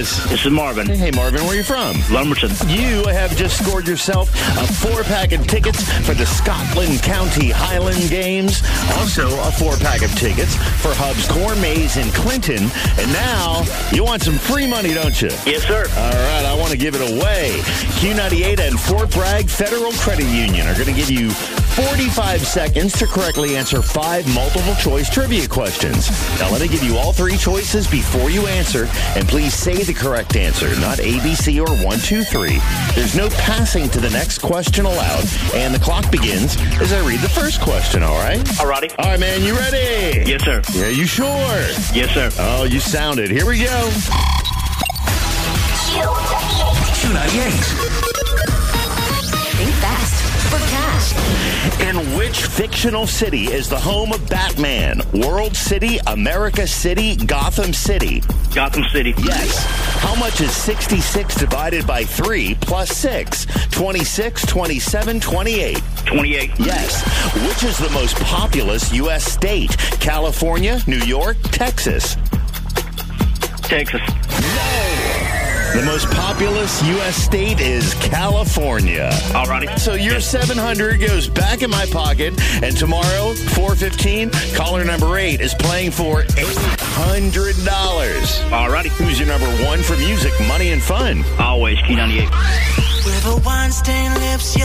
this? This is Marvin. Hey, Marvin, where are you from? Lumberton. You have just scored yourself a 4-pack of tickets for the Scotland County Highland Games. Also, a 4-pack of tickets for Hub's Corn Maze in Clinton. And now, you want some free money, don't you? Yes, sir. All right, I want to give it away. Q98 and Fort Bragg Federal Credit Union are going to give you 45 seconds to correctly answer 5 multiple-choice trivia questions. Now, let me give you all 3 choices before you answer, and please say the correct answer, not A, B, C, or 1, 2, 3. There's no passing to the next question allowed, and the clock begins as I read the first question, all right? All righty. All right, man, you ready? Yes, sir. Yeah, you sure? Yes, sir. Oh, you sound it. Here we go. Q98. Think fast for cash. In which fictional city is the home of Batman? World City, America City, Gotham City? Gotham City. Yes. How much is 66 divided by 3 plus 6? 26, 27, 28. 28. Yes. Which is the most populous U.S. state? California, New York, Texas? Texas. The most populous U.S. state is California. All righty. So your 700 goes back in my pocket, and tomorrow, 4:15, caller number 8 is playing for $800. All righty. Who's your number 1 for music, money, and fun? Always Q98. With a wine-stained lips.